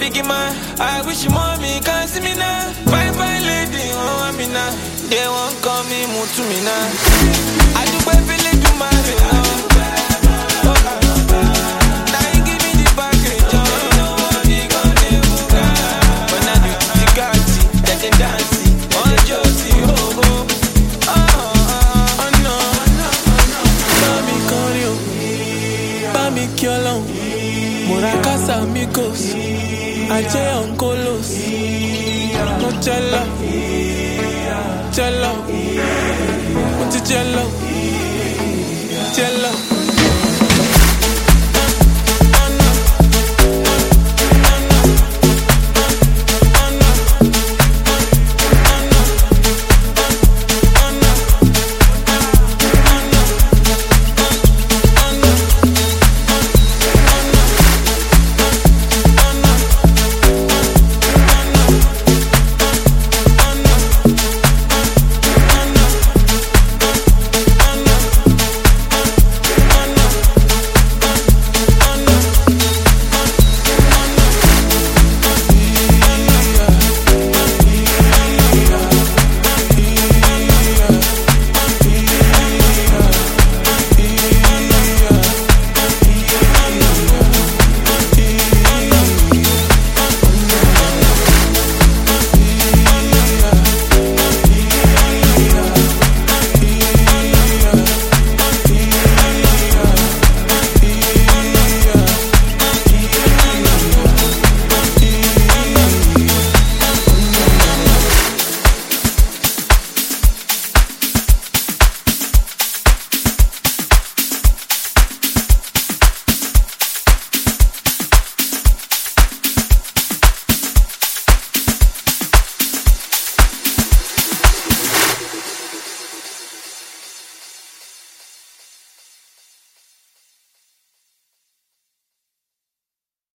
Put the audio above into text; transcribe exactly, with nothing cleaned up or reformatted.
biggie man. I wish you mommy can see me now. Bye bye lady, oh I'm in now. They won't call me Mutumina. I do my feeling to my love. Now you give me the package, oh. When I do the Gatti, that they dance, oh Josie, oh oh. Oh oh no, Bami Korio, Bami Kyolong, Murakasa Amigos, Ache Onkolos, no cello, cello, what's a cello, cello.